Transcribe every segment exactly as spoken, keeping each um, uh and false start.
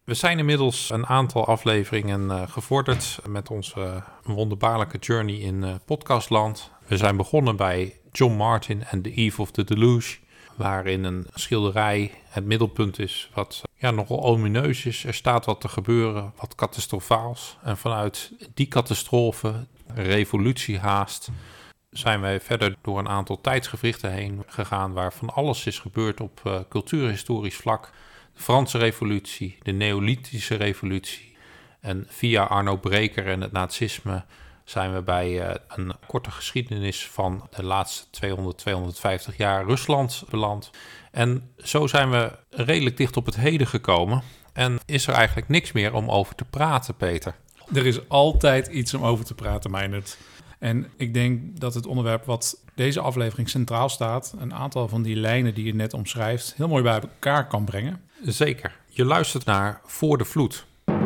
We zijn inmiddels een aantal afleveringen uh, gevorderd met onze uh, wonderbaarlijke journey in uh, podcastland. We zijn begonnen bij John Martin en The Eve of the Deluge, waarin een schilderij het middelpunt is wat ja, nogal omineus is. Er staat wat te gebeuren, wat catastrofaals. En vanuit die catastrofe, revolutie haast, zijn wij verder door een aantal tijdsgewrichten heen gegaan waar van alles is gebeurd op uh, cultuurhistorisch vlak. De Franse revolutie, de Neolithische revolutie en via Arno Breker en het nazisme zijn we bij uh, een korte geschiedenis van de laatste tweehonderd, tweehonderdvijftig jaar Rusland beland. En zo zijn we redelijk dicht op het heden gekomen en is er eigenlijk niks meer om over te praten, Peter. Er is altijd iets om over te praten, Meijnerd. En ik denk dat het onderwerp wat deze aflevering centraal staat, een aantal van die lijnen die je net omschrijft, heel mooi bij elkaar kan brengen. Zeker. Je luistert naar Voor de Vloed.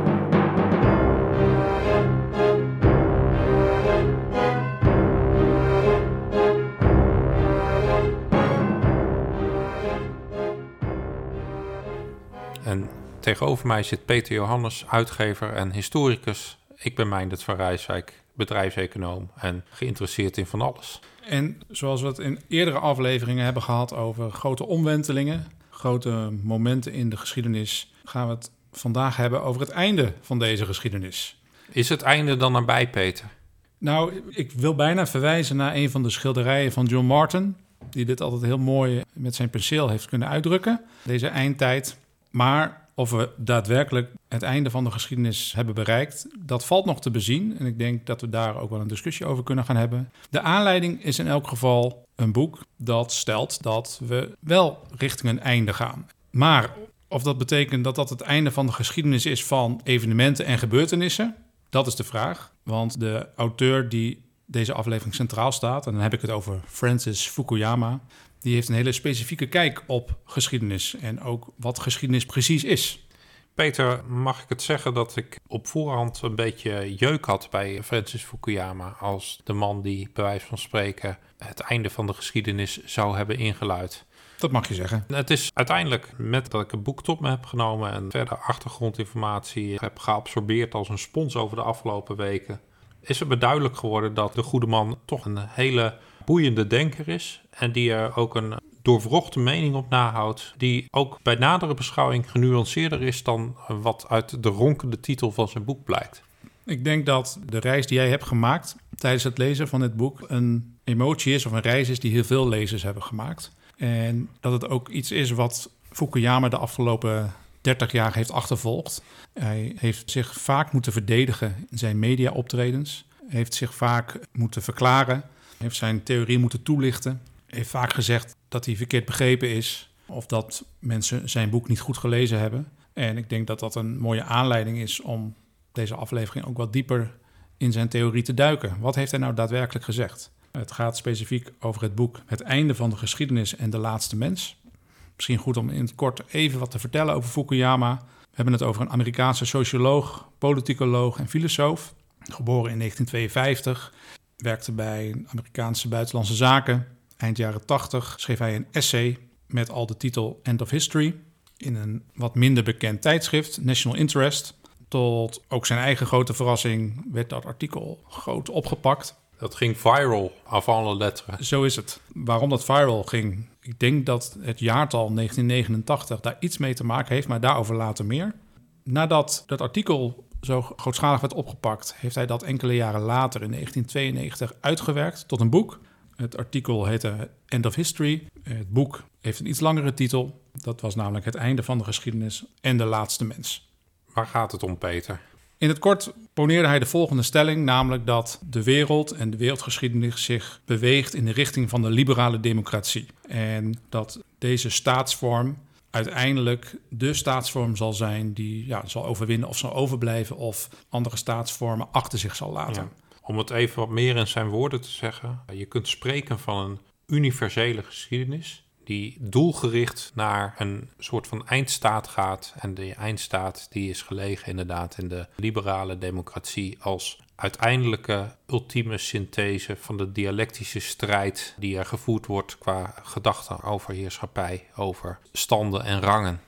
En tegenover mij zit Peter Johannes, uitgever en historicus. Ik ben Meijnerd van Rijswijk, bedrijfseconoom en geïnteresseerd in van alles. En zoals we het in eerdere afleveringen hebben gehad over grote omwentelingen, grote momenten in de geschiedenis, gaan we het vandaag hebben over het einde van deze geschiedenis. Is het einde dan nabij, Peter? Nou, ik wil bijna verwijzen naar een van de schilderijen van John Martin, die dit altijd heel mooi met zijn penseel heeft kunnen uitdrukken, deze eindtijd. Maar of we daadwerkelijk het einde van de geschiedenis hebben bereikt, dat valt nog te bezien. En ik denk dat we daar ook wel een discussie over kunnen gaan hebben. De aanleiding is in elk geval een boek dat stelt dat we wel richting een einde gaan. Maar of dat betekent dat dat het einde van de geschiedenis is van evenementen en gebeurtenissen, dat is de vraag. Want de auteur die deze aflevering centraal staat, en dan heb ik het over Francis Fukuyama, die heeft een hele specifieke kijk op geschiedenis en ook wat geschiedenis precies is. Peter, mag ik het zeggen dat ik op voorhand een beetje jeuk had bij Francis Fukuyama als de man die bij wijze van spreken het einde van de geschiedenis zou hebben ingeluid? Dat mag je zeggen. Het is uiteindelijk, met dat ik een boek tot me heb genomen en verder achtergrondinformatie heb geabsorbeerd als een spons over de afgelopen weken, is het me duidelijk geworden dat de goede man toch een hele boeiende denker is en die er ook een doorwrochte mening op nahoudt, die ook bij nadere beschouwing genuanceerder is dan wat uit de ronkende titel van zijn boek blijkt. Ik denk dat de reis die jij hebt gemaakt tijdens het lezen van dit boek een emotie is of een reis is die heel veel lezers hebben gemaakt. En dat het ook iets is wat Fukuyama de afgelopen dertig jaar heeft achtervolgd. Hij heeft zich vaak moeten verdedigen in zijn media-optredens, heeft zich vaak moeten verklaren, heeft zijn theorie moeten toelichten, heeft vaak gezegd dat hij verkeerd begrepen is of dat mensen zijn boek niet goed gelezen hebben. En ik denk dat dat een mooie aanleiding is om deze aflevering ook wat dieper in zijn theorie te duiken. Wat heeft hij nou daadwerkelijk gezegd? Het gaat specifiek over het boek Het einde van de geschiedenis en de laatste mens. Misschien goed om in het kort even wat te vertellen over Fukuyama. We hebben het over een Amerikaanse socioloog, politicoloog en filosoof. Geboren in negentien tweeënvijftig, werkte bij Amerikaanse buitenlandse zaken. Eind jaren tachtig schreef hij een essay met al de titel End of History in een wat minder bekend tijdschrift, National Interest. Tot ook zijn eigen grote verrassing werd dat artikel groot opgepakt. Dat ging viral, avant la lettre. Zo is het. Waarom dat viral ging, ik denk dat het jaartal negentien negenentachtig daar iets mee te maken heeft, maar daarover later meer. Nadat dat artikel zo grootschalig werd opgepakt, heeft hij dat enkele jaren later in negentien tweeënnegentig uitgewerkt tot een boek. Het artikel heette End of History. Het boek heeft een iets langere titel. Dat was namelijk Het einde van de geschiedenis en de laatste mens. Waar gaat het om, Peter? In het kort poneerde hij de volgende stelling, namelijk dat de wereld en de wereldgeschiedenis zich beweegt in de richting van de liberale democratie. En dat deze staatsvorm uiteindelijk de staatsvorm zal zijn die ja, zal overwinnen of zal overblijven of andere staatsvormen achter zich zal laten. Ja. Om het even wat meer in zijn woorden te zeggen, je kunt spreken van een universele geschiedenis die doelgericht naar een soort van eindstaat gaat. En die eindstaat die is gelegen inderdaad in de liberale democratie als uiteindelijke ultieme synthese van de dialectische strijd die er gevoerd wordt qua gedachten over heerschappij, over standen en rangen. Ja,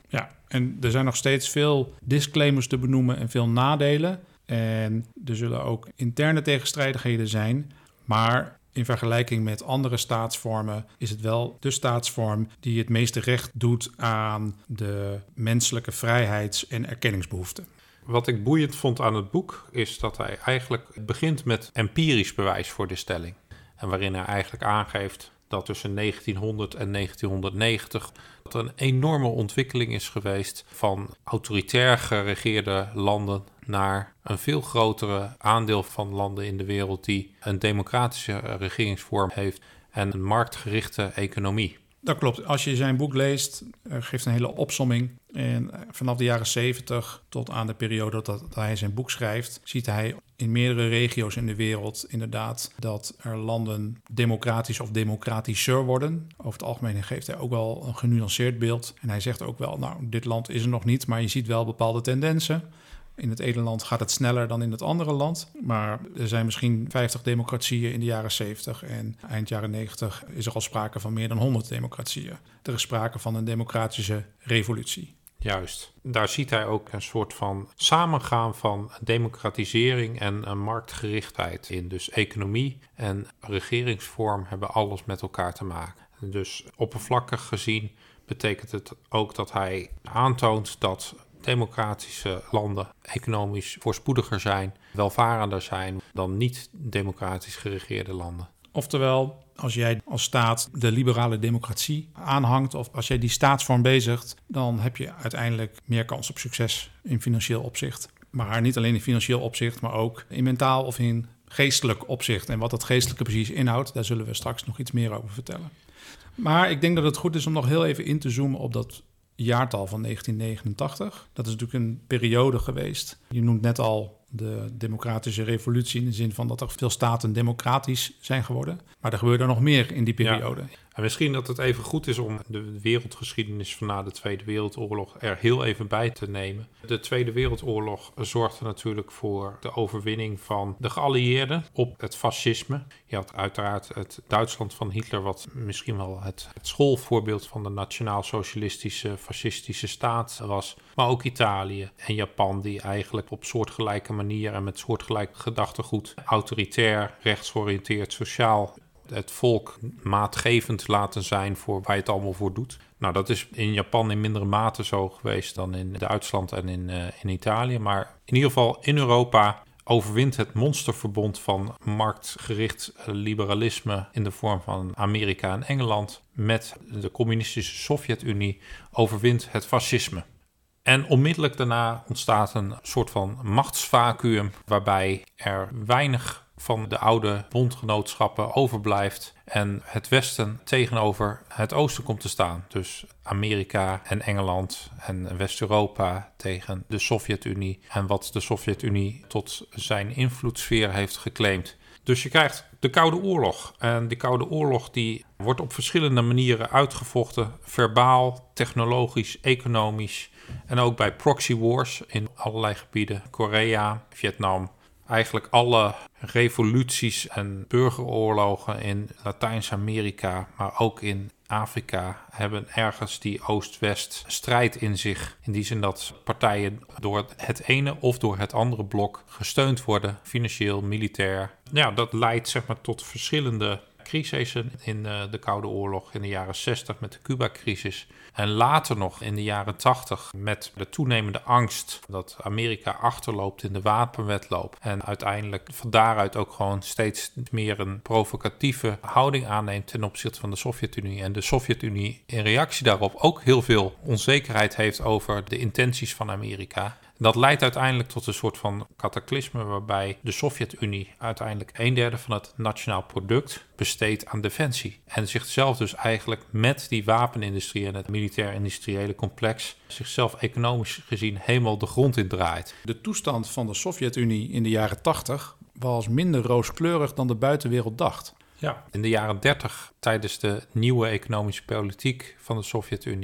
En er zijn nog steeds veel disclaimers te benoemen en veel nadelen. En er zullen ook interne tegenstrijdigheden zijn. Maar in vergelijking met andere staatsvormen is het wel de staatsvorm die het meeste recht doet aan de menselijke vrijheids- en erkenningsbehoeften. Wat ik boeiend vond aan het boek is dat hij eigenlijk begint met empirisch bewijs voor de stelling. En waarin hij eigenlijk aangeeft dat tussen negentienhonderd en negentienhonderdnegentig dat er een enorme ontwikkeling is geweest van autoritair geregeerde landen naar een veel grotere aandeel van landen in de wereld die een democratische regeringsvorm heeft en een marktgerichte economie. Dat klopt. Als je zijn boek leest, uh, geeft een hele opsomming. En vanaf de jaren zeventig tot aan de periode dat, dat hij zijn boek schrijft, ziet hij in meerdere regio's in de wereld inderdaad dat er landen democratisch of democratischer worden. Over het algemeen geeft hij ook wel een genuanceerd beeld. En hij zegt ook wel, nou, dit land is er nog niet, maar je ziet wel bepaalde tendensen. In het ene land gaat het sneller dan in het andere land. Maar er zijn misschien vijftig democratieën in de jaren zeventig. En eind jaren negentig is er al sprake van meer dan honderd democratieën. Er is sprake van een democratische revolutie. Juist. Daar ziet hij ook een soort van samengaan van democratisering en een marktgerichtheid in. Dus economie en regeringsvorm hebben alles met elkaar te maken. Dus oppervlakkig gezien betekent het ook dat hij aantoont dat democratische landen economisch voorspoediger zijn, welvarender zijn dan niet-democratisch geregeerde landen. Oftewel, als jij als staat de liberale democratie aanhangt of als jij die staatsvorm bezigt, dan heb je uiteindelijk meer kans op succes in financieel opzicht. Maar niet alleen in financieel opzicht, maar ook in mentaal of in geestelijk opzicht. En wat dat geestelijke precies inhoudt, daar zullen we straks nog iets meer over vertellen. Maar ik denk dat het goed is om nog heel even in te zoomen op dat jaartal van negentien negenentachtig. Dat is natuurlijk een periode geweest. Je noemt net al de democratische revolutie in de zin van dat er veel staten democratisch zijn geworden. Maar er gebeurde nog meer in die periode. Ja. En misschien dat het even goed is om de wereldgeschiedenis van na de Tweede Wereldoorlog er heel even bij te nemen. De Tweede Wereldoorlog zorgde natuurlijk voor de overwinning van de geallieerden op het fascisme. Je had uiteraard het Duitsland van Hitler, wat misschien wel het, het schoolvoorbeeld van de nationaal-socialistische fascistische staat was. Maar ook Italië en Japan, die eigenlijk op soortgelijke manier en met soortgelijk gedachtegoed autoritair, rechtsgeoriënteerd, sociaal het volk maatgevend laten zijn voor waar je het allemaal voor doet. Nou, dat is in Japan in mindere mate zo geweest dan in Duitsland en in, uh, in Italië. Maar in ieder geval in Europa overwint het monsterverbond van marktgericht liberalisme in de vorm van Amerika en Engeland met de communistische Sovjet-Unie overwint het fascisme. En onmiddellijk daarna ontstaat een soort van machtsvacuüm waarbij er weinig van de oude bondgenootschappen overblijft en het Westen tegenover het Oosten komt te staan. Dus Amerika en Engeland en West-Europa tegen de Sovjet-Unie en wat de Sovjet-Unie tot zijn invloedssfeer heeft geclaimd. Dus je krijgt de Koude Oorlog. En die Koude Oorlog die wordt op verschillende manieren uitgevochten. Verbaal, technologisch, economisch. En ook bij proxy wars in allerlei gebieden. Korea, Vietnam. Eigenlijk alle revoluties en burgeroorlogen in Latijns-Amerika, maar ook in Afrika, hebben ergens die Oost-West strijd in zich. In die zin dat partijen door het ene of door het andere blok gesteund worden, financieel, militair. Ja, dat leidt zeg maar tot verschillende crisissen in de Koude Oorlog in de jaren zestig met de Cuba-crisis. En later nog in de jaren tachtig met de toenemende angst dat Amerika achterloopt in de wapenwedloop. En uiteindelijk van daaruit ook gewoon steeds meer een provocatieve houding aanneemt ten opzichte van de Sovjet-Unie. En de Sovjet-Unie in reactie daarop ook heel veel onzekerheid heeft over de intenties van Amerika. Dat leidt uiteindelijk tot een soort van cataclysme waarbij de Sovjet-Unie uiteindelijk een derde van het nationaal product besteedt aan defensie. En zichzelf dus eigenlijk met die wapenindustrie en het militair-industriële complex zichzelf economisch gezien helemaal de grond in draait. De toestand van de Sovjet-Unie in de jaren tachtig was minder rooskleurig dan de buitenwereld dacht. Ja, in de jaren dertig, tijdens de nieuwe economische politiek van de Sovjet-Unie,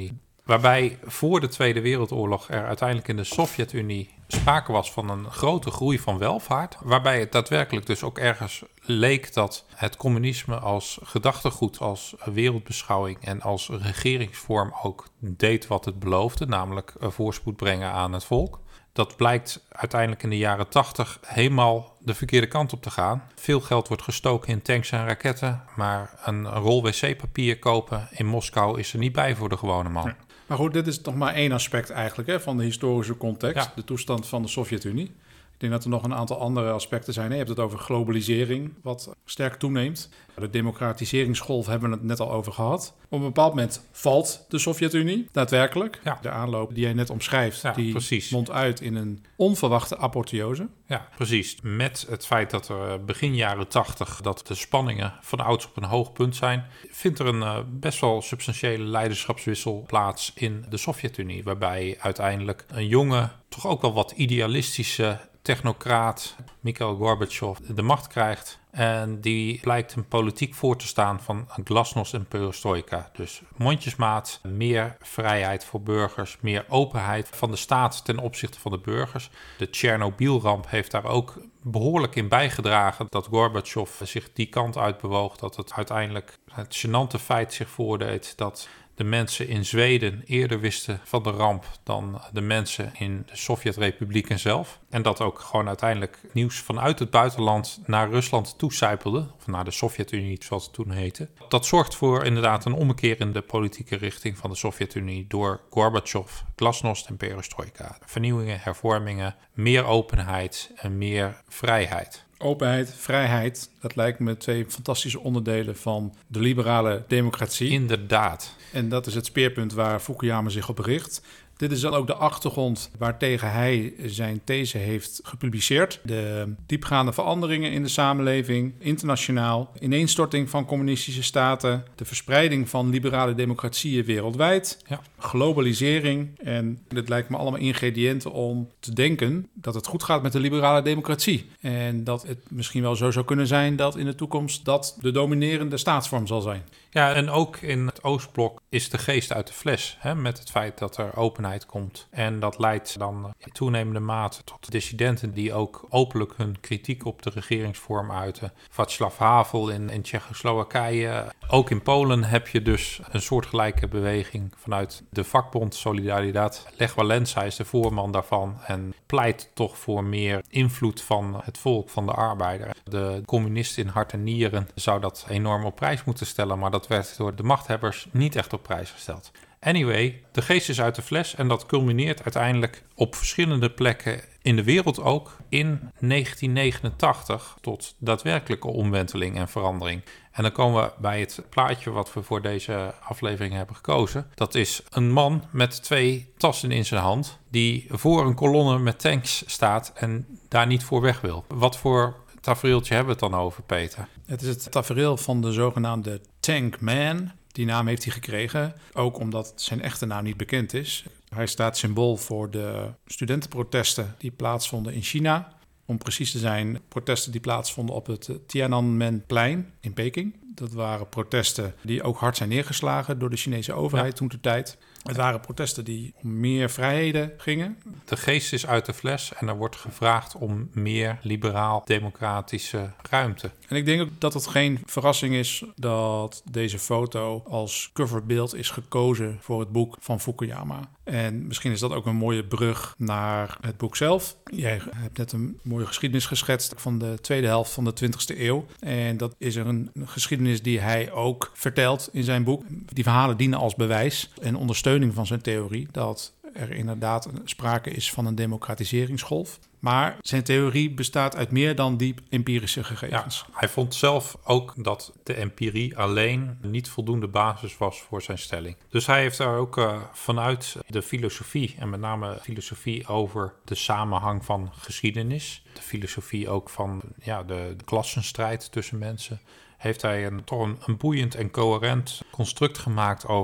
Waarbij voor de Tweede Wereldoorlog er uiteindelijk in de Sovjet-Unie sprake was van een grote groei van welvaart. Waarbij het daadwerkelijk dus ook ergens leek dat het communisme als gedachtegoed, als wereldbeschouwing en als regeringsvorm ook deed wat het beloofde. Namelijk voorspoed brengen aan het volk. Dat blijkt uiteindelijk in de jaren tachtig helemaal de verkeerde kant op te gaan. Veel geld wordt gestoken in tanks en raketten, maar een rol wc-papier kopen in Moskou is er niet bij voor de gewone man. Ja. Maar goed, dit is nog maar één aspect eigenlijk hè, van de historische context, ja. De toestand van de Sovjet-Unie. Ik denk dat er nog een aantal andere aspecten zijn. Je hebt het over globalisering, wat sterk toeneemt. De democratiseringsgolf hebben we het net al over gehad. Op een bepaald moment valt de Sovjet-Unie, daadwerkelijk. Ja. De aanloop die jij net omschrijft, ja, die precies. mondt uit in een onverwachte apotheose. Ja, precies. Met het feit dat er begin jaren tachtig, dat de spanningen van ouds op een hoog punt zijn, vindt er een uh, best wel substantiële leiderschapswissel plaats in de Sovjet-Unie. Waarbij uiteindelijk een jonge, toch ook wel wat idealistische technocraat, Mikhail Gorbachev, de macht krijgt. En die blijkt een politiek voor te staan van glasnost en perestrojka. Dus mondjesmaat, meer vrijheid voor burgers, meer openheid van de staat ten opzichte van de burgers. De Tsjernobyl-ramp heeft daar ook behoorlijk in bijgedragen dat Gorbachev zich die kant uit bewoog. Dat het uiteindelijk het gênante feit zich voordeed dat de mensen in Zweden eerder wisten van de ramp dan de mensen in de Sovjet-republieken zelf. En dat ook gewoon uiteindelijk nieuws vanuit het buitenland naar Rusland toecijpelde. Of naar de Sovjet-Unie, zoals het toen heette. Dat zorgt voor inderdaad een ommekeer in de politieke richting van de Sovjet-Unie door Gorbachev, glasnost en perestrojka. Vernieuwingen, hervormingen, meer openheid en meer vrijheid. Openheid, vrijheid, dat lijkt me twee fantastische onderdelen van de liberale democratie. Inderdaad. En dat is het speerpunt waar Fukuyama zich op richt. Dit is dan ook de achtergrond waartegen hij zijn these heeft gepubliceerd. De diepgaande veranderingen in de samenleving, internationaal, ineenstorting van communistische staten, de verspreiding van liberale democratieën wereldwijd, ja. globalisering. En dit lijkt me allemaal ingrediënten om te denken dat het goed gaat met de liberale democratie. En dat het misschien wel zo zou kunnen zijn dat in de toekomst dat de dominerende staatsvorm zal zijn. Ja, en ook in het Oostblok is de geest uit de fles, hè, met het feit dat er openheid komt. En dat leidt dan in toenemende mate tot dissidenten die ook openlijk hun kritiek op de regeringsvorm uiten. Václav Havel in, in Tsjechoslowakije. Ook in Polen heb je dus een soortgelijke beweging vanuit de vakbond Solidaridad. Lech Wałęsa is de voorman daarvan en pleit toch voor meer invloed van het volk, van de arbeider. De communist in hart en nieren zou dat enorm op prijs moeten stellen, maar dat werd door de machthebbers niet echt op prijs gesteld. Anyway, de geest is uit de fles en dat culmineert uiteindelijk op verschillende plekken in de wereld ook in negentien negenentachtig tot daadwerkelijke omwenteling en verandering. En dan komen we bij het plaatje wat we voor deze aflevering hebben gekozen. Dat is een man met twee tassen in zijn hand die voor een kolonne met tanks staat en daar niet voor weg wil. Wat voor tafereeltje hebben we het dan over, Peter? Het is het tafereel van de zogenaamde Tank Man. Die naam heeft hij gekregen, ook omdat zijn echte naam niet bekend is. Hij staat symbool voor de studentenprotesten die plaatsvonden in China. Om precies te zijn, protesten die plaatsvonden op het Tiananmenplein in Peking. Dat waren protesten die ook hard zijn neergeslagen door de Chinese overheid ja. toen de tijd. Het waren protesten die om meer vrijheden gingen. De geest is uit de fles en er wordt gevraagd om meer liberaal-democratische ruimte. En ik denk ook dat het geen verrassing is dat deze foto als coverbeeld is gekozen voor het boek van Fukuyama. En misschien is dat ook een mooie brug naar het boek zelf. Jij hebt net een mooie geschiedenis geschetst van de tweede helft van de twintigste eeuw. En dat is er een geschiedenis die hij ook vertelt in zijn boek. Die verhalen dienen als bewijs en ondersteuning van zijn theorie dat er inderdaad sprake is van een democratiseringsgolf. Maar zijn theorie bestaat uit meer dan die empirische gegevens. Ja, hij vond zelf ook dat de empirie alleen niet voldoende basis was voor zijn stelling. Dus hij heeft daar ook uh, vanuit de filosofie, en met name filosofie over de samenhang van geschiedenis, de filosofie ook van ja, de klassenstrijd tussen mensen, heeft hij een, toch een, een boeiend en coherent construct gemaakt over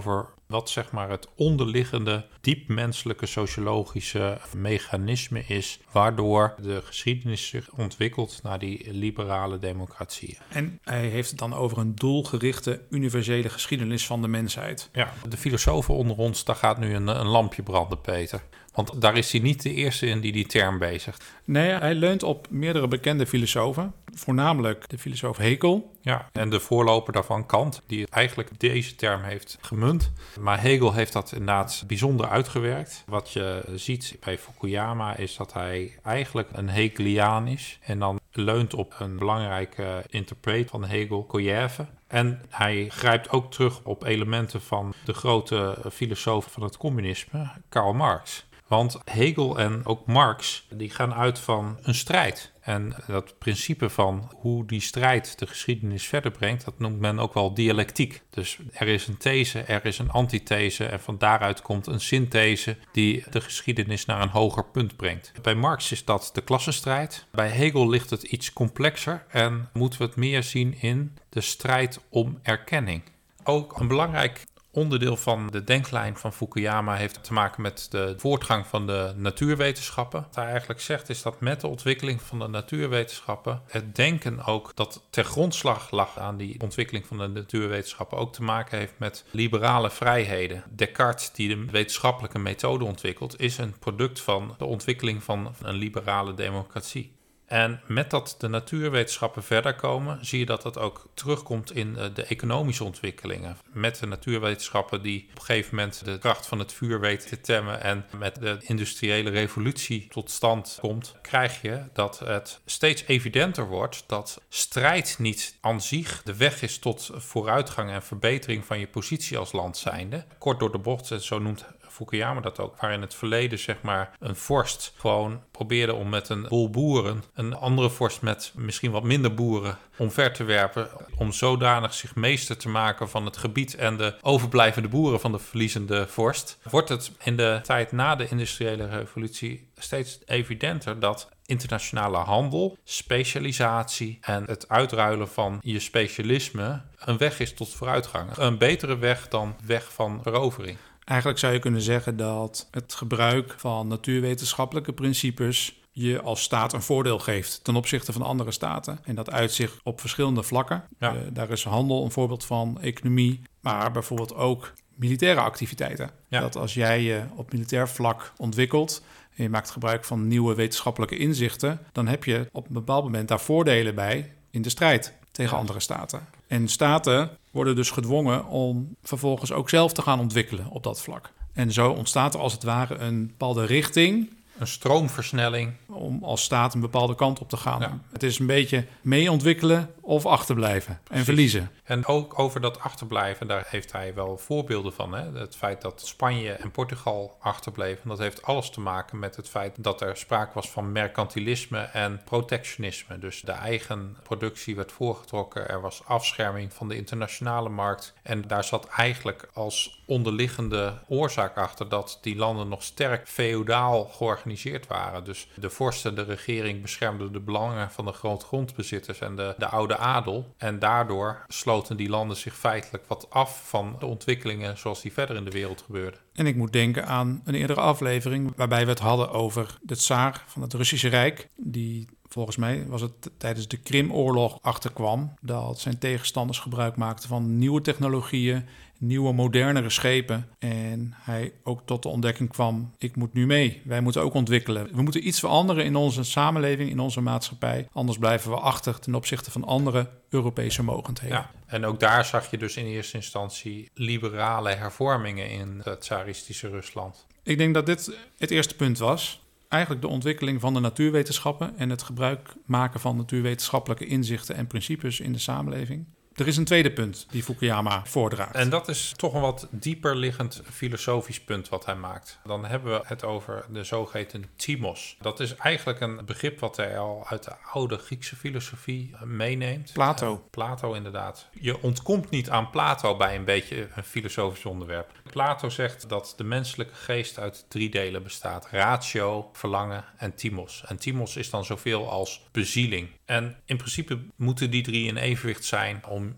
wat zeg maar het onderliggende, diep menselijke sociologische mechanisme is, waardoor de geschiedenis zich ontwikkelt naar die liberale democratieën. En hij heeft het dan over een doelgerichte, universele geschiedenis van de mensheid. Ja, de filosofen onder ons, daar gaat nu een, een lampje branden, Peter. Want daar is hij niet de eerste in die die term bezigt. Nee, hij leunt op meerdere bekende filosofen. Voornamelijk de filosoof Hegel. Ja, en de voorloper daarvan, Kant, die eigenlijk deze term heeft gemunt. Maar Hegel heeft dat inderdaad bijzonder uitgewerkt. Wat je ziet bij Fukuyama is dat hij eigenlijk een Hegeliaan is. En dan leunt op een belangrijke interpreet van Hegel, Kojev. En hij grijpt ook terug op elementen van de grote filosoof van het communisme, Karl Marx. Want Hegel en ook Marx, die gaan uit van een strijd. En dat principe van hoe die strijd de geschiedenis verder brengt, dat noemt men ook wel dialectiek. Dus er is een these, er is een antithese en van daaruit komt een synthese die de geschiedenis naar een hoger punt brengt. Bij Marx is dat de klassenstrijd. Bij Hegel ligt het iets complexer en moeten we het meer zien in de strijd om erkenning. Ook een belangrijk onderdeel van de denklijn van Fukuyama heeft te maken met de voortgang van de natuurwetenschappen. Wat hij eigenlijk zegt is dat met de ontwikkeling van de natuurwetenschappen het denken ook dat ter grondslag lag aan die ontwikkeling van de natuurwetenschappen ook te maken heeft met liberale vrijheden. Descartes, die de wetenschappelijke methode ontwikkelt, is een product van de ontwikkeling van een liberale democratie. En met dat de natuurwetenschappen verder komen, zie je dat dat ook terugkomt in de economische ontwikkelingen. Met de natuurwetenschappen die op een gegeven moment de kracht van het vuur weten te temmen en met de industriële revolutie tot stand komt, krijg je dat het steeds evidenter wordt dat strijd niet aan zich de weg is tot vooruitgang en verbetering van je positie als land zijnde. Kort door de bocht, en zo noemt Fukuyama dat ook, waar in het verleden zeg maar een vorst gewoon probeerde om met een boel boeren een andere vorst met misschien wat minder boeren omver te werpen, om zodanig zich meester te maken van het gebied en de overblijvende boeren van de verliezende vorst, wordt het in de tijd na de industriële revolutie steeds evidenter dat internationale handel, specialisatie en het uitruilen van je specialisme een weg is tot vooruitgang. Een betere weg dan weg van verovering. Eigenlijk zou je kunnen zeggen dat het gebruik van natuurwetenschappelijke principes je als staat een voordeel geeft ten opzichte van andere staten. En dat uitzicht op verschillende vlakken. Ja. Uh, daar is handel een voorbeeld van, economie, maar bijvoorbeeld ook militaire activiteiten. Ja. Dat als jij je op militair vlak ontwikkelt en je maakt gebruik van nieuwe wetenschappelijke inzichten, dan heb je op een bepaald moment daar voordelen bij in de strijd tegen Ja. andere staten. En staten worden dus gedwongen om vervolgens ook zelf te gaan ontwikkelen op dat vlak. En zo ontstaat er als het ware een bepaalde richting, Een stroomversnelling. om als staat een bepaalde kant op te gaan. Ja. Het is een beetje mee ontwikkelen of achterblijven en Precies. verliezen. En ook over dat achterblijven, daar heeft hij wel voorbeelden van. Hè? Het feit dat Spanje en Portugal achterbleven, dat heeft alles te maken met het feit dat er sprake was van mercantilisme en protectionisme. Dus de eigen productie werd voorgetrokken, er was afscherming van de internationale markt. En daar zat eigenlijk als onderliggende oorzaak achter dat die landen nog sterk feodaal georganiseerd waren. Dus de vorsten, de regering beschermden de belangen van de grootgrondbezitters en de, de oude adel. En daardoor sloten die landen zich feitelijk wat af van de ontwikkelingen zoals die verder in de wereld gebeurden. En ik moet denken aan een eerdere aflevering waarbij we het hadden over de tsaar van het Russische Rijk, die volgens mij was het tijdens de Krimoorlog achterkwam dat zijn tegenstanders gebruik maakten van nieuwe technologieën, nieuwe, modernere schepen. En hij ook tot de ontdekking kwam, ik moet nu mee. Wij moeten ook ontwikkelen. We moeten iets veranderen in onze samenleving, in onze maatschappij. Anders blijven we achter ten opzichte van andere Europese mogendheden. Ja, en ook daar zag je dus in eerste instantie liberale hervormingen in het tsaristische Rusland. Ik denk dat dit het eerste punt was. Eigenlijk de ontwikkeling van de natuurwetenschappen en het gebruik maken van natuurwetenschappelijke inzichten en principes in de samenleving. Er is een tweede punt die Fukuyama voordraagt. En dat is toch een wat dieper liggend filosofisch punt wat hij maakt. Dan hebben we het over de zogeheten timos. Dat is eigenlijk een begrip wat hij al uit de oude Griekse filosofie meeneemt. Plato. Uh, Plato inderdaad. Je ontkomt niet aan Plato bij een beetje een filosofisch onderwerp. Plato zegt dat de menselijke geest uit drie delen bestaat. Ratio, verlangen en timos. En timos is dan zoveel als bezieling. En in principe moeten die drie in evenwicht zijn om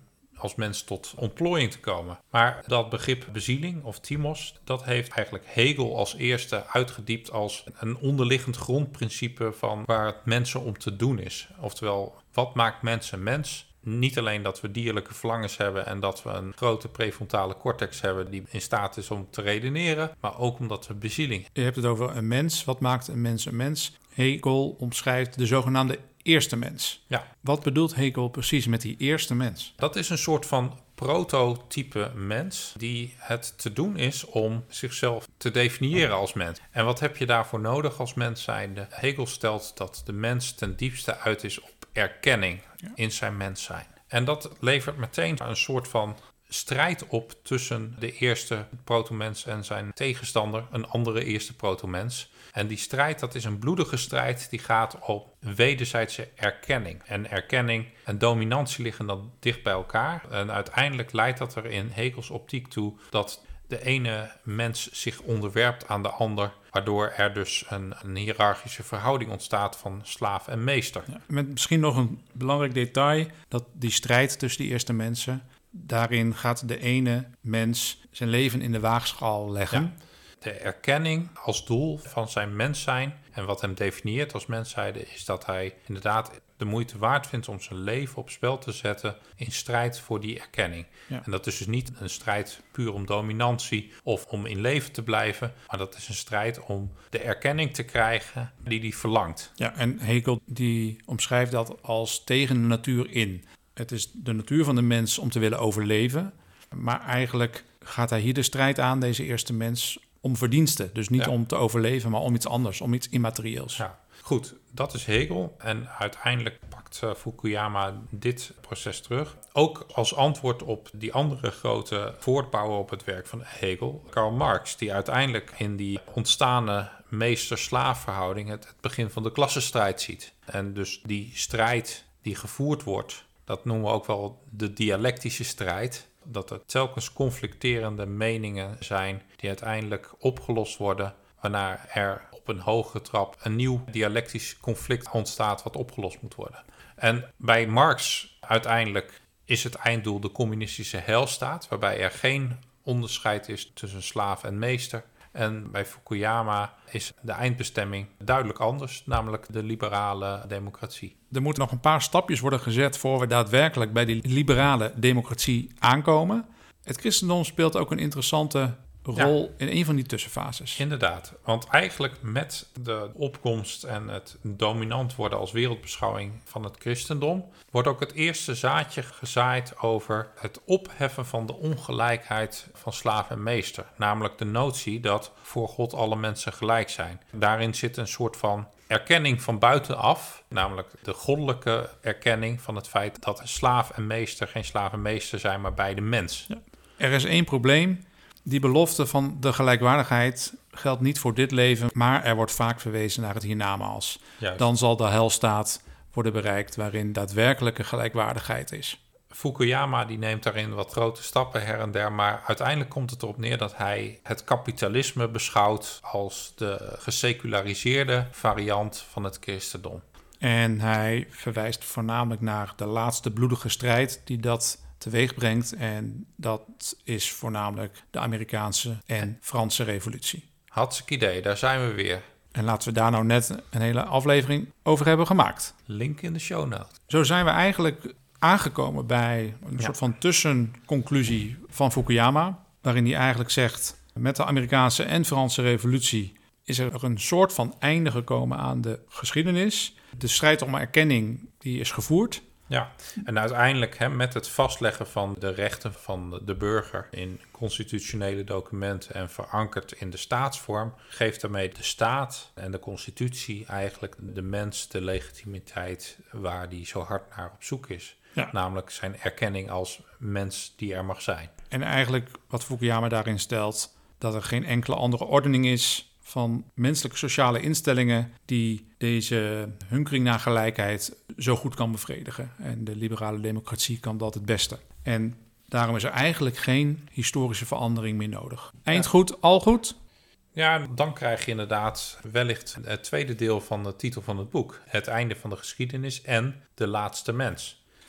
als mens tot ontplooiing te komen. Maar dat begrip bezieling of thymos, dat heeft eigenlijk Hegel als eerste uitgediept als een onderliggend grondprincipe van waar het mensen om te doen is. Oftewel, wat maakt mensen mens? Niet alleen dat we dierlijke verlangens hebben en dat we een grote prefrontale cortex hebben die in staat is om te redeneren, maar ook omdat we bezieling. Je hebt het over een mens. Wat maakt een mens een mens? Hegel omschrijft de zogenaamde eerste mens. Ja. Wat bedoelt Hegel precies met die eerste mens? Dat is een soort van prototype mens die het te doen is om zichzelf te definiëren als mens. En wat heb je daarvoor nodig als mens zijnde? Hegel stelt dat de mens ten diepste uit is op erkenning in zijn mens zijn. En dat levert meteen een soort van strijd op tussen de eerste protomens en zijn tegenstander, een andere eerste protomens. En die strijd, dat is een bloedige strijd die gaat op wederzijdse erkenning. En erkenning en dominantie liggen dan dicht bij elkaar. En uiteindelijk leidt dat er in Hegels optiek toe dat de ene mens zich onderwerpt aan de ander, waardoor er dus een, een hiërarchische verhouding ontstaat van slaaf en meester. Ja, met misschien nog een belangrijk detail, dat die strijd tussen die eerste mensen, daarin gaat de ene mens zijn leven in de waagschaal leggen. Ja. De erkenning als doel van zijn mens zijn en wat hem definieert als mens zijnde is dat hij inderdaad de moeite waard vindt om zijn leven op spel te zetten in strijd voor die erkenning. Ja. En dat is dus niet een strijd puur om dominantie of om in leven te blijven, maar dat is een strijd om de erkenning te krijgen die hij verlangt. Ja, en Hegel die omschrijft dat als tegen de natuur in. Het is de natuur van de mens om te willen overleven, maar eigenlijk gaat hij hier de strijd aan, deze eerste mens, om verdiensten. Dus niet ja. om te overleven, maar om iets anders, om iets immaterieels. Ja, goed, dat is Hegel. En uiteindelijk pakt uh, Fukuyama dit proces terug. Ook als antwoord op die andere grote voortbouwer op het werk van Hegel, Karl Marx, die uiteindelijk in die ontstane meester-slaafverhouding het, het begin van de klassenstrijd ziet. En dus die strijd die gevoerd wordt, dat noemen we ook wel de dialectische strijd. Dat er telkens conflicterende meningen zijn die uiteindelijk opgelost worden, waarna er op een hogere trap een nieuw dialectisch conflict ontstaat wat opgelost moet worden. En bij Marx uiteindelijk is het einddoel de communistische heilstaat, waarbij er geen onderscheid is tussen slaaf en meester. En bij Fukuyama is de eindbestemming duidelijk anders, namelijk de liberale democratie. Er moeten nog een paar stapjes worden gezet voor we daadwerkelijk bij die liberale democratie aankomen. Het christendom speelt ook een interessante rol ja. in een van die tussenfases. Inderdaad, want eigenlijk met de opkomst en het dominant worden als wereldbeschouwing van het christendom wordt ook het eerste zaadje gezaaid over het opheffen van de ongelijkheid van slaaf en meester. Namelijk de notie dat voor God alle mensen gelijk zijn. Daarin zit een soort van erkenning van buitenaf, namelijk de goddelijke erkenning van het feit dat een slaaf en meester geen slaaf en meester zijn, maar beide mens. Ja. Er is één probleem. Die belofte van de gelijkwaardigheid geldt niet voor dit leven, maar er wordt vaak verwezen naar het hiernamaals. Juist. Dan zal de heilstaat worden bereikt waarin daadwerkelijke gelijkwaardigheid is. Fukuyama die neemt daarin wat grote stappen her en der, maar uiteindelijk komt het erop neer dat hij het kapitalisme beschouwt als de geseculariseerde variant van het christendom. En hij verwijst voornamelijk naar de laatste bloedige strijd die dat teweeg brengt. En dat is voornamelijk de Amerikaanse en Franse revolutie. Hartstikke idee, daar zijn we weer. En laten we daar nou net een hele aflevering over hebben gemaakt. Link in de show notes. Zo zijn we eigenlijk aangekomen bij een ja. soort van tussenconclusie van Fukuyama, waarin hij eigenlijk zegt, met de Amerikaanse en Franse revolutie is er een soort van einde gekomen aan de geschiedenis. De strijd om erkenning die is gevoerd. Ja, en uiteindelijk hè, met het vastleggen van de rechten van de burger in constitutionele documenten en verankerd in de staatsvorm, geeft daarmee de staat en de constitutie eigenlijk de mens de legitimiteit waar die zo hard naar op zoek is. Ja. Namelijk zijn erkenning als mens die er mag zijn. En eigenlijk wat Fukuyama daarin stelt, dat er geen enkele andere ordening is van menselijke sociale instellingen die deze hunkering naar gelijkheid zo goed kan bevredigen. En de liberale democratie kan dat het beste. En daarom is er eigenlijk geen historische verandering meer nodig. Eind goed, al goed? Ja, dan krijg je inderdaad wellicht het tweede deel van de titel van het boek. Het einde van de geschiedenis en de laatste mens.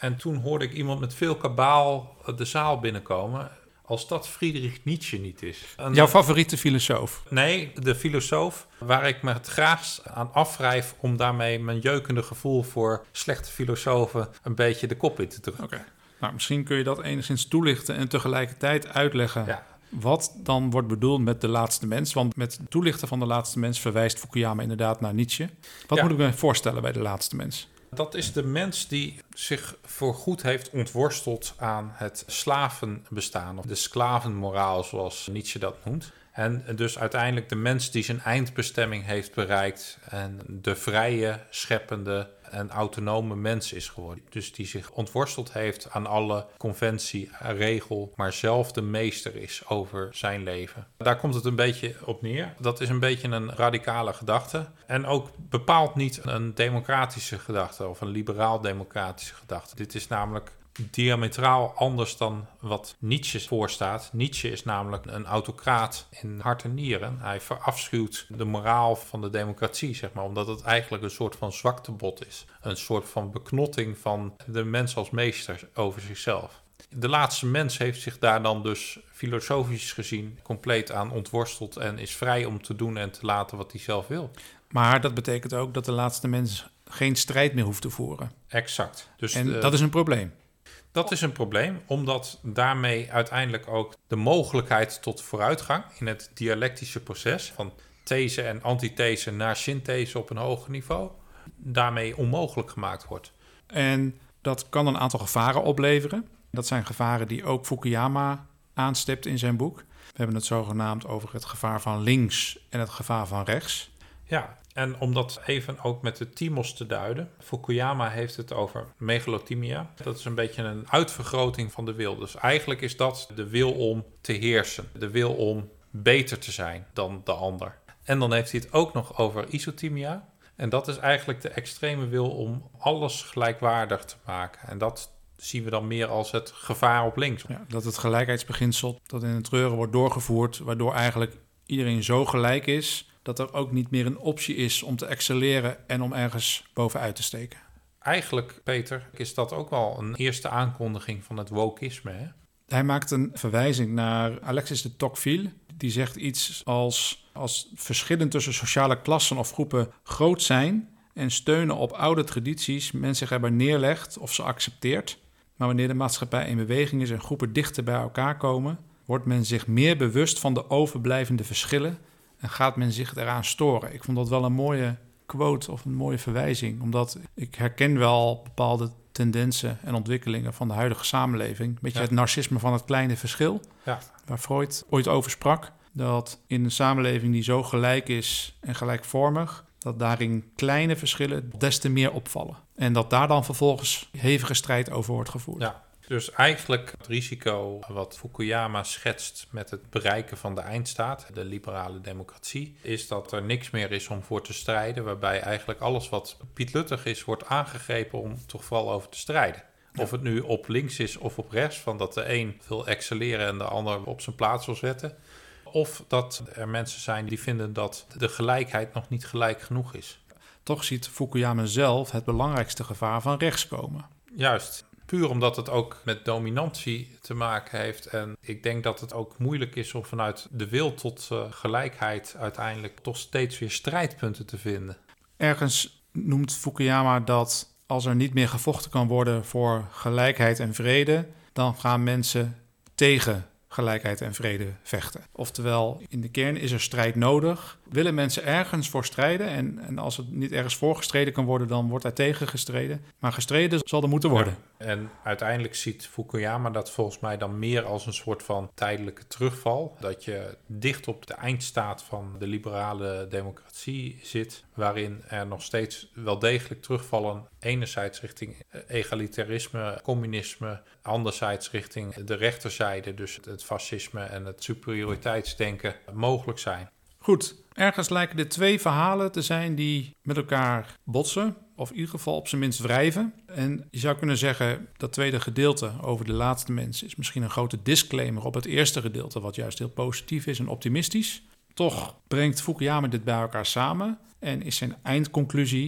En toen hoorde ik iemand met veel kabaal de zaal binnenkomen. Als dat Friedrich Nietzsche niet is. En, Jouw favoriete filosoof? Nee, de filosoof waar ik me het graagst aan afwrijf om daarmee mijn jeukende gevoel voor slechte filosofen een beetje de kop in te drukken. Oké. Okay. Nou, misschien kun je dat enigszins toelichten en tegelijkertijd uitleggen ja. wat dan wordt bedoeld met de laatste mens. Want met het toelichten van de laatste mens verwijst Fukuyama inderdaad naar Nietzsche. Wat ja. moet ik me voorstellen bij de laatste mens? Dat is de mens die zich voorgoed heeft ontworsteld aan het slavenbestaan, of de slavenmoraal, zoals Nietzsche dat noemt. En dus uiteindelijk de mens die zijn eindbestemming heeft bereikt en de vrije, scheppende en autonome mens is geworden. Dus die zich ontworsteld heeft aan alle conventie, regel, maar zelf de meester is over zijn leven. Daar komt het een beetje op neer. Dat is een beetje een radicale gedachte. En ook bepaald niet een democratische gedachte of een liberaal-democratische gedachte. Dit is namelijk diametraal anders dan wat Nietzsche voorstaat. Nietzsche is namelijk een autocraat in hart en nieren. Hij verafschuwt de moraal van de democratie, zeg maar, omdat het eigenlijk een soort van zwaktebod is. Een soort van beknotting van de mens als meester over zichzelf. De laatste mens heeft zich daar dan dus filosofisch gezien compleet aan ontworsteld en is vrij om te doen en te laten wat hij zelf wil. Maar dat betekent ook dat de laatste mens geen strijd meer hoeft te voeren. Exact. Dus en de, dat is een probleem. Dat is een probleem, omdat daarmee uiteindelijk ook de mogelijkheid tot vooruitgang in het dialectische proces van these en antithese naar synthese op een hoger niveau, daarmee onmogelijk gemaakt wordt. En dat kan een aantal gevaren opleveren. Dat zijn gevaren die ook Fukuyama aanstipt in zijn boek. We hebben het zogenaamd over het gevaar van links en het gevaar van rechts. Ja, en om dat even ook met de thymos te duiden. Fukuyama heeft het over megalothymia. Dat is een beetje een uitvergroting van de wil. Dus eigenlijk is dat de wil om te heersen. De wil om beter te zijn dan de ander. En dan heeft hij het ook nog over isothymia. En dat is eigenlijk de extreme wil om alles gelijkwaardig te maken. En dat zien we dan meer als het gevaar op links. Ja, dat het gelijkheidsbeginsel dat in het treuren wordt doorgevoerd, waardoor eigenlijk iedereen zo gelijk is dat er ook niet meer een optie is om te excelleren en om ergens bovenuit te steken. Eigenlijk, Peter, is dat ook wel een eerste aankondiging van het wokisme, hè? Hij maakt een verwijzing naar Alexis de Tocqueville. Die zegt iets als, als verschillen tussen sociale klassen of groepen groot zijn en steunen op oude tradities men zich erbij neerlegt of ze accepteert. Maar wanneer de maatschappij in beweging is en groepen dichter bij elkaar komen, wordt men zich meer bewust van de overblijvende verschillen en gaat men zich eraan storen. Ik vond dat wel een mooie quote of een mooie verwijzing, omdat ik herken wel bepaalde tendensen en ontwikkelingen van de huidige samenleving. Een beetje ja. het narcisme van het kleine verschil, ja. waar Freud ooit over sprak, dat in een samenleving die zo gelijk is en gelijkvormig, dat daarin kleine verschillen des te meer opvallen. En dat daar dan vervolgens hevige strijd over wordt gevoerd. Ja. Dus eigenlijk het risico wat Fukuyama schetst met het bereiken van de eindstaat, de liberale democratie, is dat er niks meer is om voor te strijden, waarbij eigenlijk alles wat pietluttig is, wordt aangegrepen om toch vooral over te strijden. Ja. Of het nu op links is of op rechts, van dat de een wil excelleren en de ander op zijn plaats wil zetten. Of dat er mensen zijn die vinden dat de gelijkheid nog niet gelijk genoeg is. Toch ziet Fukuyama zelf het belangrijkste gevaar van rechts komen. Juist. Puur omdat het ook met dominantie te maken heeft. En ik denk dat het ook moeilijk is om vanuit de wil tot uh, gelijkheid uiteindelijk toch steeds weer strijdpunten te vinden. Ergens noemt Fukuyama dat als er niet meer gevochten kan worden voor gelijkheid en vrede, dan gaan mensen tegen gelijkheid en vrede vechten. Oftewel, in de kern is er strijd nodig. Willen mensen ergens voor strijden? En, en als het niet ergens voor gestreden kan worden, dan wordt er tegen gestreden. Maar gestreden zal er moeten worden. Ja, en uiteindelijk ziet Fukuyama dat volgens mij dan meer als een soort van tijdelijke terugval. Dat je dicht op de eindstaat van de liberale democratie zit, waarin er nog steeds wel degelijk terugvallen. Enerzijds richting egalitarisme, communisme, anderzijds richting de rechterzijde, dus het fascisme en het superioriteitsdenken mogelijk zijn. Goed, ergens lijken er twee verhalen te zijn die met elkaar botsen, of in ieder geval op zijn minst wrijven. En je zou kunnen zeggen, dat tweede gedeelte over de laatste mens is misschien een grote disclaimer op het eerste gedeelte, wat juist heel positief is en optimistisch. Toch brengt Fukuyama dit bij elkaar samen en is zijn eindconclusie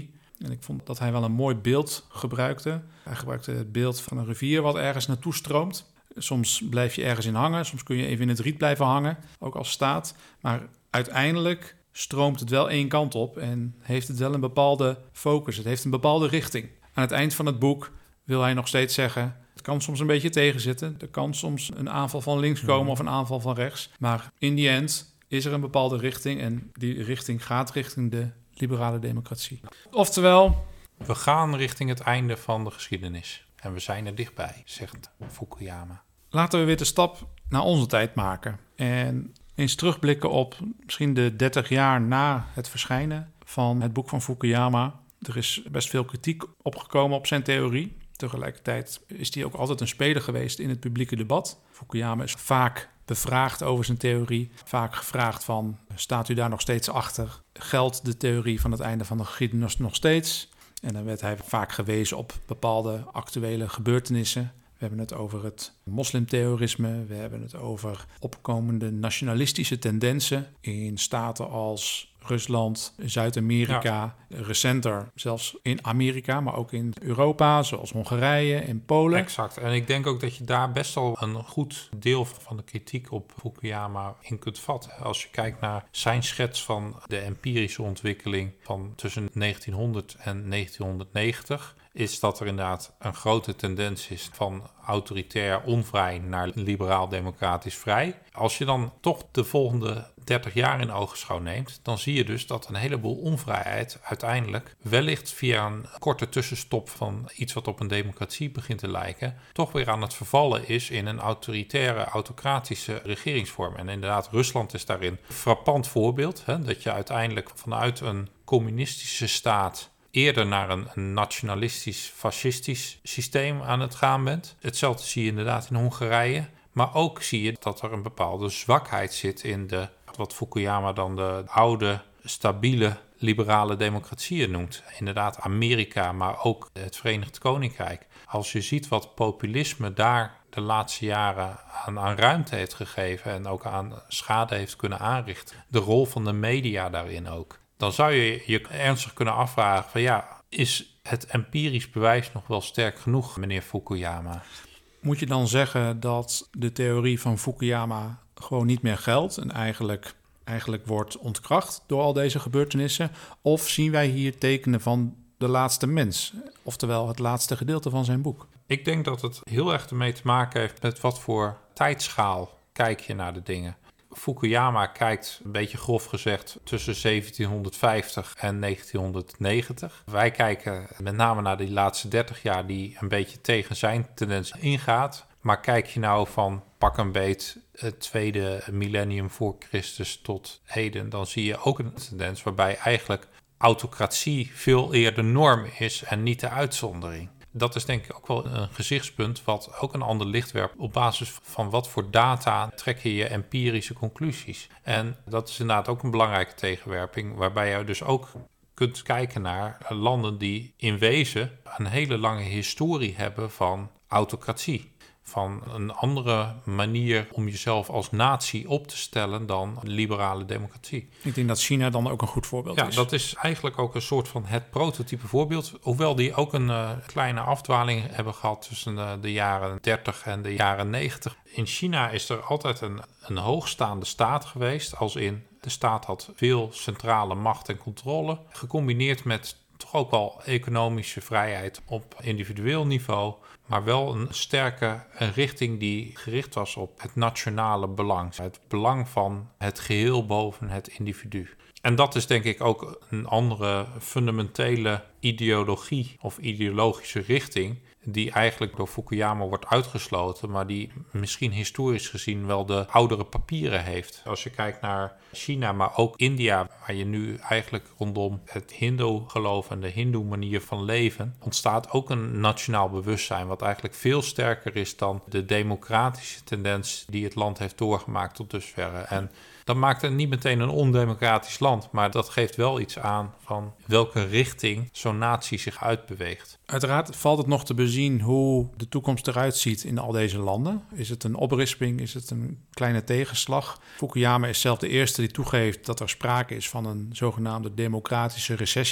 En ik vond dat hij wel een mooi beeld gebruikte. Hij gebruikte het beeld van een rivier wat ergens naartoe stroomt. Soms blijf je ergens in hangen, soms kun je even in het riet blijven hangen, ook als staat. Maar uiteindelijk stroomt het wel één kant op en heeft het wel een bepaalde focus. Het heeft een bepaalde richting. Aan het eind van het boek wil hij nog steeds zeggen, het kan soms een beetje tegenzitten. Er kan soms een aanval van links komen of een aanval van rechts. Maar in die end is er een bepaalde richting en die richting gaat richting de liberale democratie. Oftewel, we gaan richting het einde van de geschiedenis. En we zijn er dichtbij, zegt Fukuyama. Laten we weer de stap naar onze tijd maken. En eens terugblikken op misschien de dertig jaar na het verschijnen van het boek van Fukuyama. Er is best veel kritiek opgekomen op zijn theorie. Tegelijkertijd is hij ook altijd een speler geweest in het publieke debat. Fukuyama is vaak bevraagd over zijn theorie. Vaak gevraagd van, staat u daar nog steeds achter? Geldt de theorie van het einde van de geschiedenis nog steeds? En dan werd hij vaak gewezen op bepaalde actuele gebeurtenissen. We hebben het over het moslimterrorisme. We hebben het over opkomende nationalistische tendensen in staten als Rusland, Zuid-Amerika, ja. Recenter zelfs in Amerika, maar ook in Europa, zoals Hongarije en Polen. Exact. En ik denk ook dat je daar best wel een goed deel van de kritiek op Fukuyama in kunt vatten. Als je kijkt naar zijn schets van de empirische ontwikkeling van tussen negentienhonderd en negentienhonderdnegentig... is dat er inderdaad een grote tendens is van autoritair onvrij naar liberaal-democratisch vrij. Als je dan toch de volgende dertig jaar in ogenschouw neemt, dan zie je dus dat een heleboel onvrijheid uiteindelijk wellicht via een korte tussenstop van iets wat op een democratie begint te lijken, toch weer aan het vervallen is in een autoritaire, autocratische regeringsvorm. En inderdaad, Rusland is daarin een frappant voorbeeld, hè, dat je uiteindelijk vanuit een communistische staat eerder naar een, een nationalistisch, fascistisch systeem aan het gaan bent. Hetzelfde zie je inderdaad in Hongarije. Maar ook zie je dat er een bepaalde zwakheid zit in de, wat Fukuyama dan de oude, stabiele, liberale democratieën noemt. Inderdaad Amerika, maar ook het Verenigd Koninkrijk. Als je ziet wat populisme daar de laatste jaren aan, aan ruimte heeft gegeven en ook aan schade heeft kunnen aanrichten. De rol van de media daarin ook. Dan zou je je ernstig kunnen afvragen van ja, is het empirisch bewijs nog wel sterk genoeg, meneer Fukuyama? Moet je dan zeggen dat de theorie van Fukuyama gewoon niet meer geldt en eigenlijk, eigenlijk wordt ontkracht door al deze gebeurtenissen? Of zien wij hier tekenen van de laatste mens, oftewel het laatste gedeelte van zijn boek? Ik denk dat het heel erg ermee te maken heeft met wat voor tijdschaal kijk je naar de dingen. Fukuyama kijkt, een beetje grof gezegd, tussen zeventienhonderdvijftig en negentienhonderdnegentig. Wij kijken met name naar die laatste dertig jaar die een beetje tegen zijn tendens ingaat. Maar kijk je nou van pak een beet het tweede millennium voor Christus tot heden, dan zie je ook een tendens waarbij eigenlijk autocratie veel eerder norm is en niet de uitzondering. Dat is denk ik ook wel een gezichtspunt wat ook een ander licht werpt op basis van wat voor data trek je je empirische conclusies. En dat is inderdaad ook een belangrijke tegenwerping waarbij je dus ook kunt kijken naar landen die in wezen een hele lange historie hebben van autocratie. Van een andere manier om jezelf als natie op te stellen dan liberale democratie. Ik denk dat China dan ook een goed voorbeeld ja, is. Ja, dat is eigenlijk ook een soort van het prototype voorbeeld. Hoewel die ook een uh, kleine afdwaling hebben gehad tussen uh, de jaren dertig en de jaren negentig. In China is er altijd een, een hoogstaande staat geweest. Als in de staat had veel centrale macht en controle. Gecombineerd met toch ook wel economische vrijheid op individueel niveau, maar wel een sterke richting die gericht was op het nationale belang. Het belang van het geheel boven het individu. En dat is denk ik ook een andere fundamentele ideologie of ideologische richting die eigenlijk door Fukuyama wordt uitgesloten, maar die misschien historisch gezien wel de oudere papieren heeft. Als je kijkt naar China, maar ook India, waar je nu eigenlijk rondom het Hindoe-geloof en de Hindoe-manier van leven ontstaat ook een nationaal bewustzijn, wat eigenlijk veel sterker is dan de democratische tendens die het land heeft doorgemaakt tot dusverre. En dat maakt het niet meteen een ondemocratisch land, maar dat geeft wel iets aan van welke richting zo'n natie zich uitbeweegt. Uiteraard valt het nog te bezien hoe de toekomst eruit ziet in al deze landen. Is het een oprisping? Is het een kleine tegenslag? Fukuyama is zelf de eerste die toegeeft dat er sprake is van een zogenaamde democratische recessie.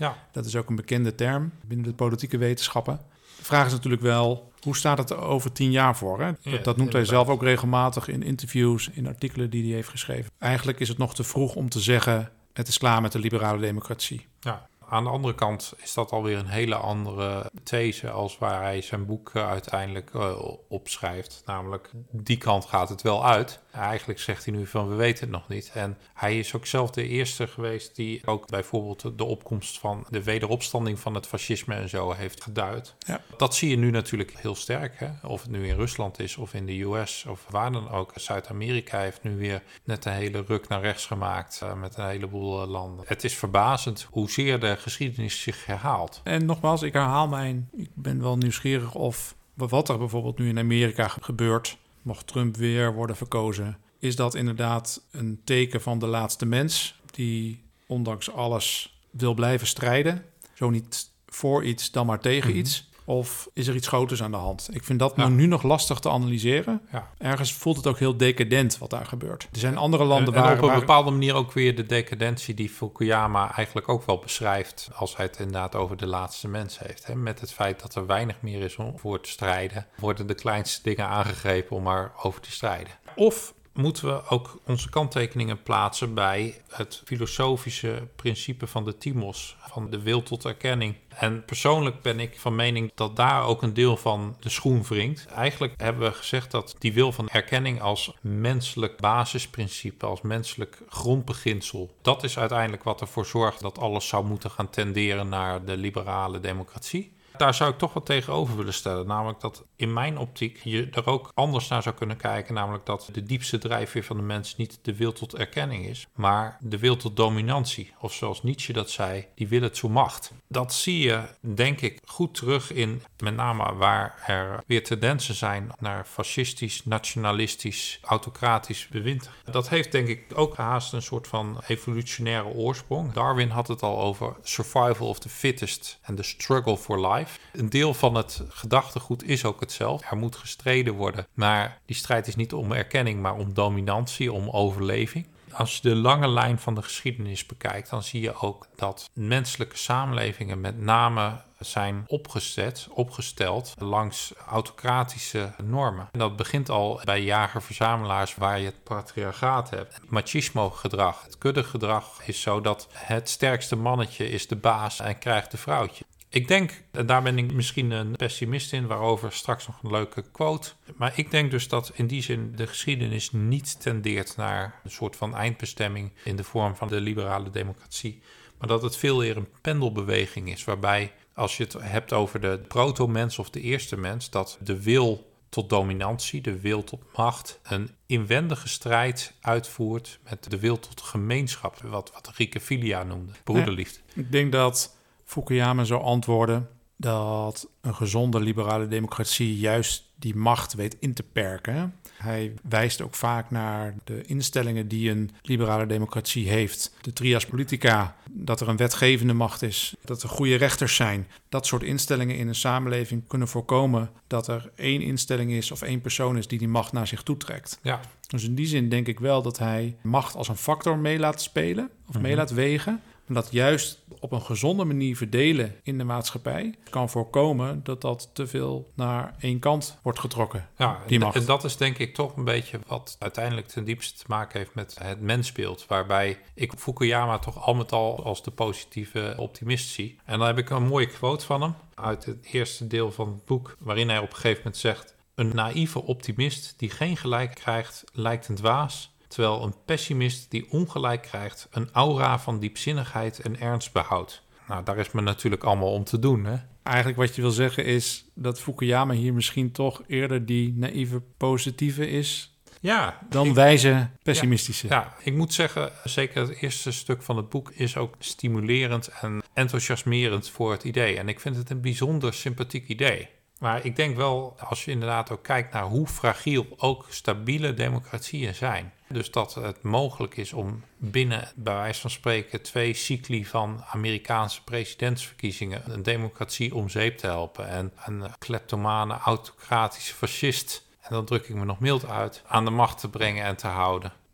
Ja. Dat is ook een bekende term binnen de politieke wetenschappen. De vraag is natuurlijk wel, hoe staat het er over tien jaar voor? Hè? Ja, dat dat noemt hij inderdaad. zelf ook regelmatig in interviews, in artikelen die hij heeft geschreven. Eigenlijk is het nog te vroeg om te zeggen, het is klaar met de liberale democratie. Ja. Aan de andere kant is dat alweer een hele andere these als waar hij zijn boek uh, uiteindelijk uh, opschrijft. Namelijk, die kant gaat het wel uit. Eigenlijk zegt hij nu van, we weten het nog niet. En hij is ook zelf de eerste geweest die ook bijvoorbeeld de opkomst van de wederopstanding van het fascisme en zo heeft geduid. Ja. Dat zie je nu natuurlijk heel sterk. Hè? Of het nu in Rusland is of in de U S of waar dan ook. Zuid-Amerika heeft nu weer net een hele ruk naar rechts gemaakt uh, met een heleboel uh, landen. Het is verbazend hoezeer de geschiedenis zich herhaalt. En nogmaals, ik herhaal mijn, ik ben wel nieuwsgierig of wat er bijvoorbeeld nu in Amerika gebeurt, mocht Trump weer worden verkozen, is dat inderdaad een teken van de laatste mens die ondanks alles wil blijven strijden. Zo niet voor iets, dan maar tegen mm-hmm. iets. Of is er iets groters aan de hand? Ik vind dat ja. nu nog lastig te analyseren. Ja. Ergens voelt het ook heel decadent wat daar gebeurt. Er zijn andere landen en, en waar... op een waar... bepaalde manier ook weer de decadentie die Fukuyama eigenlijk ook wel beschrijft als hij het inderdaad over de laatste mens heeft. Hè? Met het feit dat er weinig meer is om voor te strijden, worden de kleinste dingen aangegrepen om maar over te strijden. Of moeten we ook onze kanttekeningen plaatsen bij het filosofische principe van de thymos, van de wil tot erkenning. En persoonlijk ben ik van mening dat daar ook een deel van de schoen wringt. Eigenlijk hebben we gezegd dat die wil van erkenning als menselijk basisprincipe, als menselijk grondbeginsel, dat is uiteindelijk wat ervoor zorgt dat alles zou moeten gaan tenderen naar de liberale democratie. Daar zou ik toch wat tegenover willen stellen. Namelijk dat in mijn optiek je er ook anders naar zou kunnen kijken. Namelijk dat de diepste drijfveer van de mens niet de wil tot erkenning is, maar de wil tot dominantie. Of zoals Nietzsche dat zei, die wil het zo macht. Dat zie je, denk ik, goed terug in met name waar er weer tendensen zijn naar fascistisch, nationalistisch, autocratisch bewind. Dat heeft denk ik ook haast een soort van evolutionaire oorsprong. Darwin had het al over survival of the fittest en the struggle for life. Een deel van het gedachtegoed is ook hetzelfde. Er moet gestreden worden, maar die strijd is niet om erkenning, maar om dominantie, om overleving. Als je de lange lijn van de geschiedenis bekijkt, dan zie je ook dat menselijke samenlevingen met name zijn opgezet, opgesteld langs autocratische normen. En dat begint al bij jager-verzamelaars waar je het patriarchaat hebt. Het machismo-gedrag, het kuddegedrag is zo dat het sterkste mannetje is de baas en krijgt de vrouwtje. Ik denk, en daar ben ik misschien een pessimist in, waarover straks nog een leuke quote. Maar ik denk dus dat in die zin de geschiedenis niet tendeert naar een soort van eindbestemming in de vorm van de liberale democratie. Maar dat het veel meer een pendelbeweging is, waarbij als je het hebt over de proto-mens of de eerste mens, dat de wil tot dominantie, de wil tot macht, een inwendige strijd uitvoert met de wil tot gemeenschap, wat, wat Rieke Filia noemde, broederliefde. Ja, ik denk dat Fukuyama zou antwoorden dat een gezonde liberale democratie juist die macht weet in te perken. Hij wijst ook vaak naar de instellingen die een liberale democratie heeft. De trias politica, dat er een wetgevende macht is, dat er goede rechters zijn. Dat soort instellingen in een samenleving kunnen voorkomen dat er één instelling is of één persoon is die die macht naar zich toetrekt. Ja. Dus in die zin denk ik wel dat hij macht als een factor mee laat spelen of mm-hmm. mee laat wegen. En dat juist op een gezonde manier verdelen in de maatschappij kan voorkomen dat dat te veel naar één kant wordt getrokken. Ja, die macht. En dat is denk ik toch een beetje wat uiteindelijk ten diepste te maken heeft met het mensbeeld. Waarbij ik Fukuyama toch al met al als de positieve optimist zie. En dan heb ik een mooie quote van hem uit het eerste deel van het boek, waarin hij op een gegeven moment zegt: een naïeve optimist die geen gelijk krijgt, lijkt een dwaas. Terwijl een pessimist die ongelijk krijgt een aura van diepzinnigheid en ernst behoudt. Nou, daar is me natuurlijk allemaal om te doen, hè? Eigenlijk wat je wil zeggen is dat Fukuyama hier misschien toch eerder die naïeve positieve is, ja, dan ik, wijze pessimistische. Ja, ja, ik moet zeggen, zeker het eerste stuk van het boek is ook stimulerend en enthousiasmerend voor het idee. En ik vind het een bijzonder sympathiek idee. Maar ik denk wel, als je inderdaad ook kijkt naar hoe fragiel ook stabiele democratieën zijn. Dus dat het mogelijk is om binnen, bij wijze van spreken, twee cycli van Amerikaanse presidentsverkiezingen een democratie om zeep te helpen. En een kleptomane, autocratische fascist, en dan druk ik me nog mild uit, aan de macht te brengen en te houden.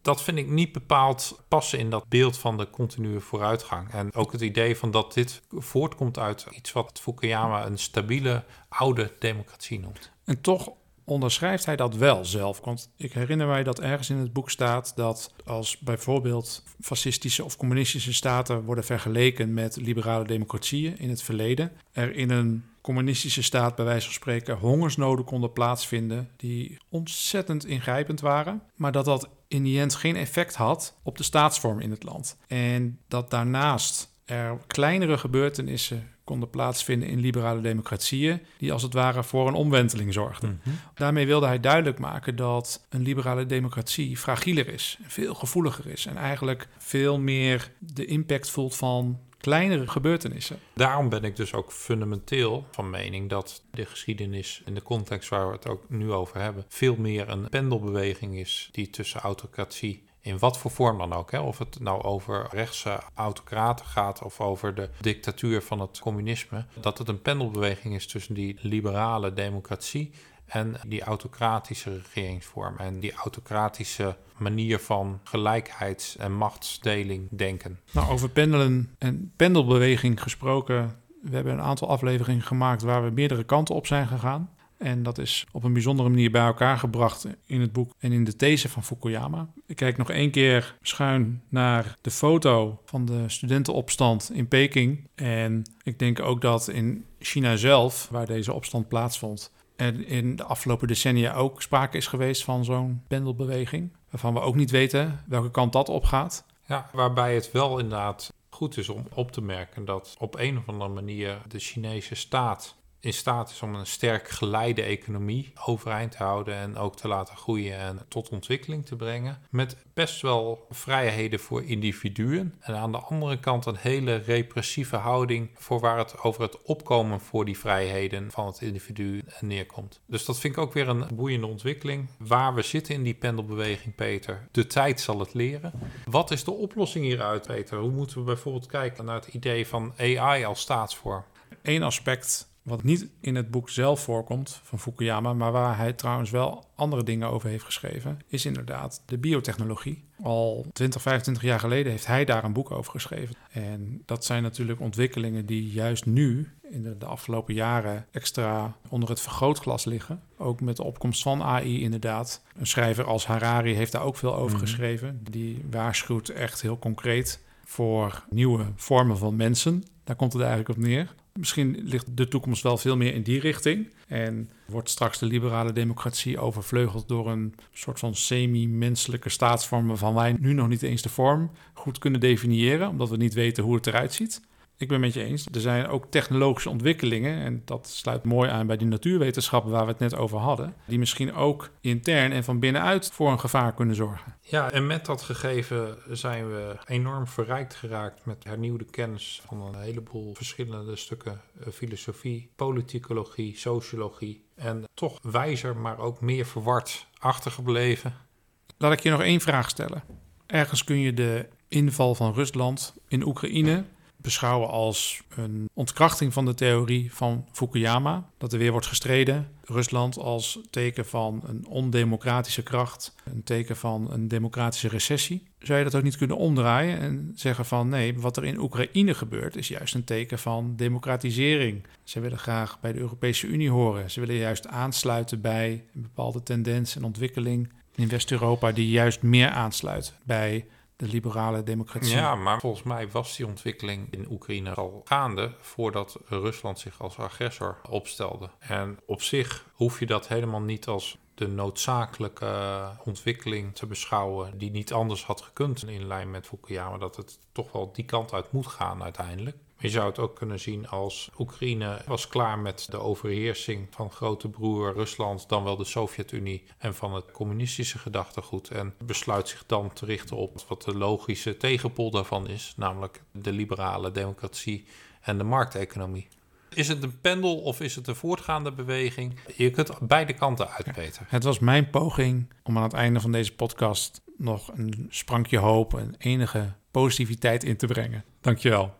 Dat vind ik niet bepaald passen in dat beeld van de continue vooruitgang. En ook het idee van dat dit voortkomt uit iets wat Fukuyama een stabiele, oude democratie noemt. En toch onderschrijft hij dat wel zelf. Want ik herinner mij dat ergens in het boek staat dat als bijvoorbeeld fascistische of communistische staten worden vergeleken met liberale democratieën in het verleden, er in een communistische staat bij wijze van spreken hongersnoden konden plaatsvinden die ontzettend ingrijpend waren, maar dat dat in die end geen effect had op de staatsvorm in het land. En dat daarnaast er kleinere gebeurtenissen konden plaatsvinden in liberale democratieën die als het ware voor een omwenteling zorgden. Mm-hmm. Daarmee wilde hij duidelijk maken dat een liberale democratie fragieler is, veel gevoeliger is en eigenlijk veel meer de impact voelt van kleinere gebeurtenissen. Daarom ben ik dus ook fundamenteel van mening dat de geschiedenis in de context waar we het ook nu over hebben veel meer een pendelbeweging is die tussen autocratie in wat voor vorm dan ook, hè? Of het nou over rechtse autocraten gaat of over de dictatuur van het communisme, dat het een pendelbeweging is tussen die liberale democratie en die autocratische regeringsvorm en die autocratische manier van gelijkheids- en machtsdeling denken. Nou, over pendelen en pendelbeweging gesproken, we hebben een aantal afleveringen gemaakt waar we meerdere kanten op zijn gegaan. En dat is op een bijzondere manier bij elkaar gebracht in het boek en in de these van Fukuyama. Ik kijk nog één keer schuin naar de foto van de studentenopstand in Peking. En ik denk ook dat in China zelf, waar deze opstand plaatsvond, er in de afgelopen decennia ook sprake is geweest van zo'n pendelbeweging, waarvan we ook niet weten welke kant dat op gaat. Ja, waarbij het wel inderdaad goed is om op te merken dat op een of andere manier de Chinese staat in staat is om een sterk geleide economie overeind te houden en ook te laten groeien en tot ontwikkeling te brengen. Met best wel vrijheden voor individuen. En aan de andere kant een hele repressieve houding voor waar het over het opkomen voor die vrijheden van het individu neerkomt. Dus dat vind ik ook weer een boeiende ontwikkeling. Waar we zitten in die pendelbeweging, Peter, de tijd zal het leren. Wat is de oplossing hieruit, Peter? Hoe moeten we bijvoorbeeld kijken naar het idee van A I als staatsvorm? Eén aspect wat niet in het boek zelf voorkomt van Fukuyama, maar waar hij trouwens wel andere dingen over heeft geschreven, is inderdaad de biotechnologie. Al twintig, vijfentwintig jaar geleden heeft hij daar een boek over geschreven. En dat zijn natuurlijk ontwikkelingen die juist nu, in de, de afgelopen jaren, extra onder het vergrootglas liggen. Ook met de opkomst van A I inderdaad. Een schrijver als Harari heeft daar ook veel over mm-hmm. geschreven. Die waarschuwt echt heel concreet voor nieuwe vormen van mensen. Daar komt het eigenlijk op neer. Misschien ligt de toekomst wel veel meer in die richting. En wordt straks de liberale democratie overvleugeld door een soort van semi-menselijke staatsvorm waarvan wij nu nog niet eens de vorm goed kunnen definiëren, omdat we niet weten hoe het eruit ziet. Ik ben het met je eens. Er zijn ook technologische ontwikkelingen, en dat sluit mooi aan bij die natuurwetenschappen waar we het net over hadden, die misschien ook intern en van binnenuit voor een gevaar kunnen zorgen. Ja, en met dat gegeven zijn we enorm verrijkt geraakt met hernieuwde kennis van een heleboel verschillende stukken filosofie, politicologie, sociologie en toch wijzer, maar ook meer verward achtergebleven. Laat ik je nog één vraag stellen. Ergens kun je de inval van Rusland in Oekraïne beschouwen als een ontkrachting van de theorie van Fukuyama, dat er weer wordt gestreden. Rusland als teken van een ondemocratische kracht, een teken van een democratische recessie. Zou je dat ook niet kunnen omdraaien en zeggen van nee, wat er in Oekraïne gebeurt is juist een teken van democratisering. Ze willen graag bij de Europese Unie horen. Ze willen juist aansluiten bij een bepaalde tendens en ontwikkeling in West-Europa die juist meer aansluit bij de liberale democratie. Ja, maar volgens mij was die ontwikkeling in Oekraïne al gaande voordat Rusland zich als agressor opstelde. En op zich hoef je dat helemaal niet als de noodzakelijke ontwikkeling te beschouwen die niet anders had gekund in lijn met Fukuyama, dat het toch wel die kant uit moet gaan uiteindelijk. Je zou het ook kunnen zien als Oekraïne was klaar met de overheersing van grote broer Rusland, dan wel de Sovjet-Unie en van het communistische gedachtegoed en besluit zich dan te richten op wat de logische tegenpol daarvan is, namelijk de liberale democratie en de markteconomie. Is het een pendel of is het een voortgaande beweging? Je kunt beide kanten uit, Peter. Het was mijn poging om aan het einde van deze podcast nog een sprankje hoop en enige positiviteit in te brengen. Dankjewel.